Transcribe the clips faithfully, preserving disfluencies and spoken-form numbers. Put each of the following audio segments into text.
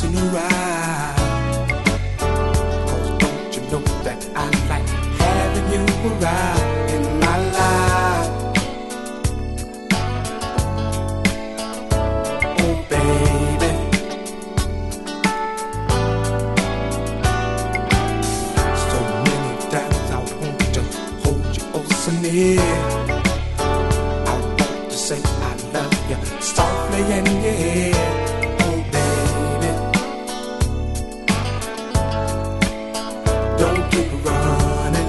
in your eyes. 'Cause don't you know that I like having you around in my life? Oh baby, so many times I want to hold you oh so near. I want to say I love you softly in your ear. Oh baby, don't keep running.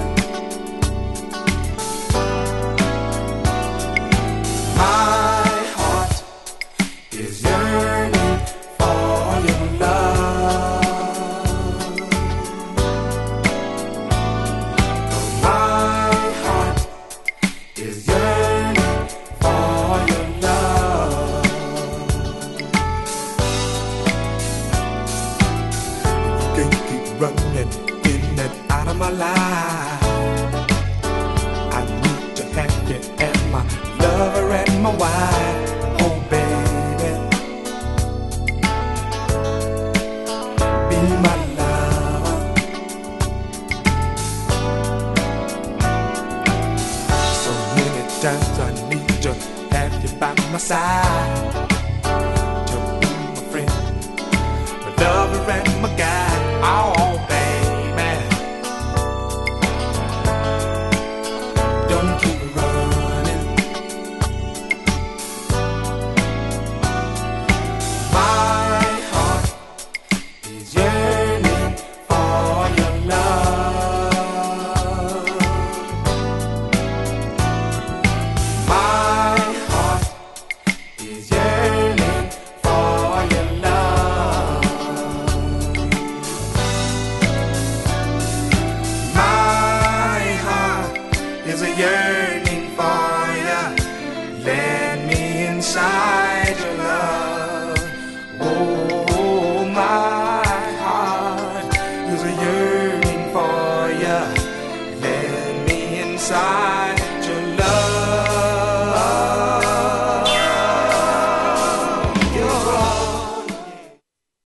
My heart is yearning for your love. 'Cause my heart is yearning for your love. You can't keep running in and out of my life. I need to have you as my lover and my wife. Oh baby, be my lover. So many times I need to have you by my side, to be my friend, my lover and my guide. Oh baby, don't keep running. My heart is yearning for your love. My heart is yearning for your love. My heart is a yearning for you. Let me inside your love. Oh, my heart is a yearning for you. Let me inside.